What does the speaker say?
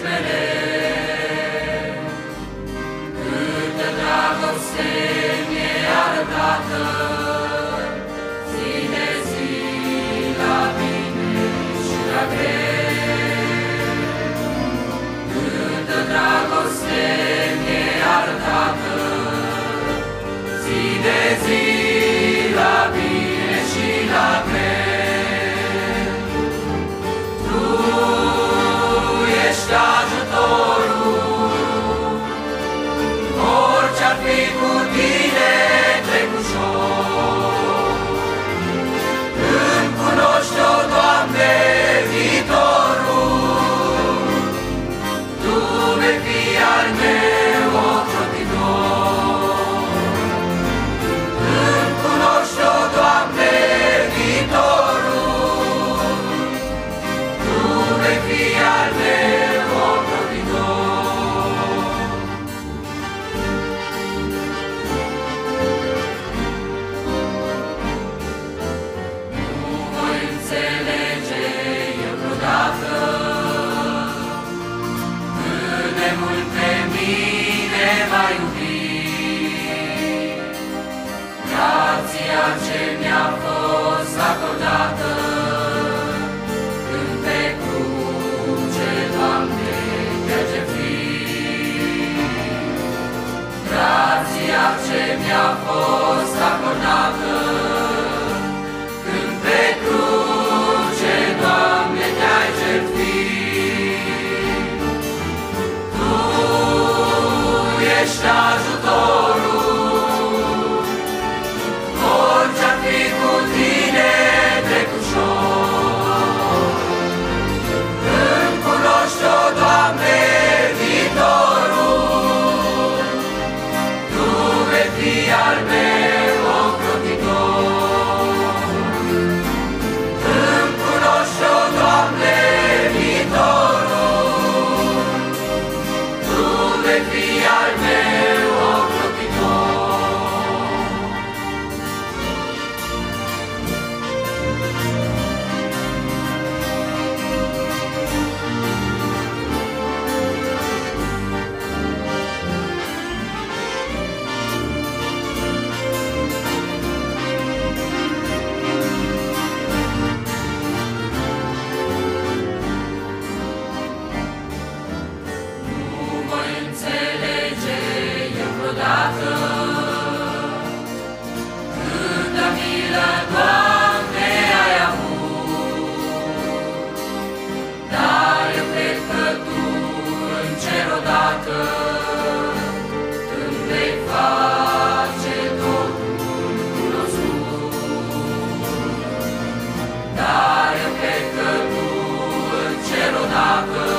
mereu. Câtă dragoste mi-e arătată, zi de zi, la bine și la greu. Câtă dragoste mi-e arătată, zi de zi, la bine și la greu. Tu ești ajutorul, orice-ar fi cu tine trec ușor. Îmi cunoști, o Doamne, viitorul, Tu vei fi al meu ocrotitor. Îmi cunoști, o Doamne, viitorul, Tu vei fi al meu ocrotitor. Nu voi înțelege eu vreodată cât de mult pe mine m-ai iubit. Grația ce mi-a fost acordată când pe cruce, Doamne, te-ai jertfit. Grația ce mi-a fost acordată când pe cruce, Doamne, te-ai jertfit. Tu ești ajutorul, orice-ar fi cu tine trec ușor. Îmi cunoști, o Doamne, viitorul, Tu vei fi al meu ocrotitor. Îmi cunoști, o Doamne, viitorul, Tu vei fi al meu ocrotitor. Nu voi înțelege eu vreodată câtă milă, Doamne, ai avut, dar eu cred că Tu în cer odată îmi vei face totul cunoscut. Dar eu cred că Tu în cer odată